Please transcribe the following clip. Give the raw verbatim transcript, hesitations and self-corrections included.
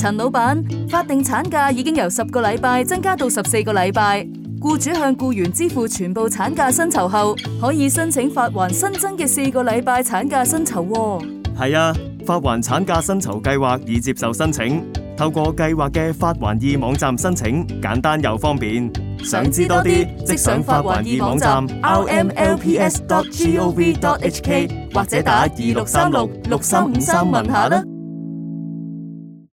陳老闆，法定產假已經由十個禮拜增加到十四個禮拜，僱主向僱員支付全部產假薪酬後，可以申請發還新增嘅四個禮拜產假薪酬喎。 係啊，發還產假薪酬計劃已接受申請，透過計劃嘅發還易網站申請，簡單又方便。想知多啲，即上發還易網站 r m l p s dot gov dot h k 或者打二六三六六三五三問下啦。